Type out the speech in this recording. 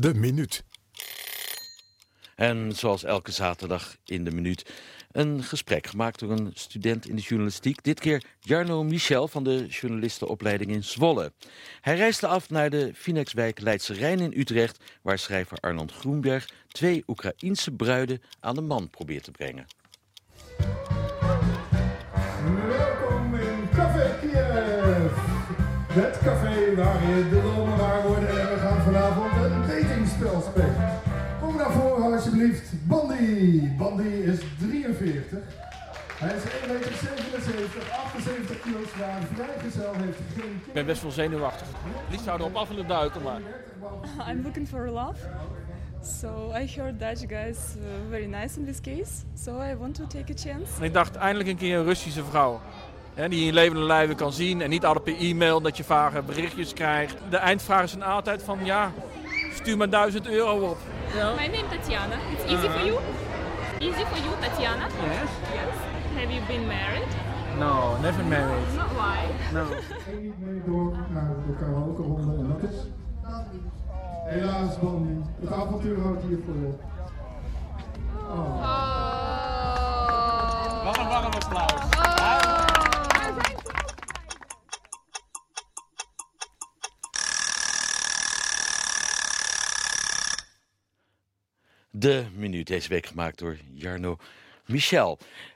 De Minuut. En zoals elke zaterdag in de Minuut een gesprek gemaakt door een student in de journalistiek. Dit keer Jarno Michel van de journalistenopleiding in Zwolle. Hij reisde af naar de Vinex-wijk Leidse Rijn in Utrecht, waar schrijver Arnold Groenberg 2 Oekraïense bruiden aan de man probeert te brengen. Welkom in Café Kiev. Het café waarin de dromen waar worden en we gaan vanavond een datingspel spelen. Kom naar voren alsjeblieft. Bandy. Bandy is 43. Hij is 1,77 meter, 78 kilo zwaar, vrijgezel, heeft geen kind. Ik ben best wel zenuwachtig. Liefst zouden we op af willen duiken, maar... I'm looking for love. So I heard Dutch guys very nice in this case. So I want to take a chance. En ik dacht, eindelijk een keer een Russische vrouw. Hè, die je in levende lijve kan zien en niet altijd per e-mail dat je vage berichtjes krijgt. De eindvragen zijn altijd van, ja, stuur maar €1000 op. My name Tatiana. It's easy for you? Easy for you, Tatiana? Yes? Yes. Have you been married? No, never married. Not why? No. Ging niet mee door naar de karaoke-ronde en dat is... Helaas, Bandy. Het avontuur houdt hier voor je. Wat een warm applaus. De Minuut, deze week gemaakt door Jarno Michel.